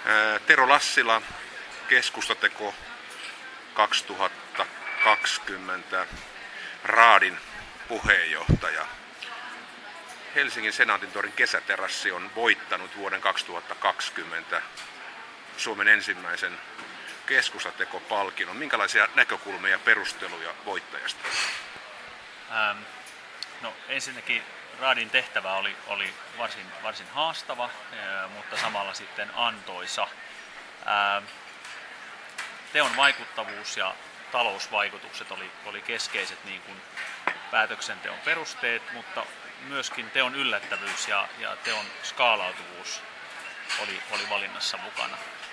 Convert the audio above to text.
Tero Lassila, Keskustateko 2020, Raadin puheenjohtaja. Helsingin Senaatintorin kesäterassi on voittanut vuoden 2020 Suomen ensimmäisen Keskustateko-palkinnon. Minkälaisia näkökulmia ja perusteluja voittajasta? No, ensinnäkin Raadin tehtävä oli varsin haastava, mutta samalla sitten antoisa. Teon vaikuttavuus ja talousvaikutukset oli keskeiset niin kuin päätöksenteon perusteet, mutta myöskin teon yllättävyys ja teon skaalautuvuus oli valinnassa mukana.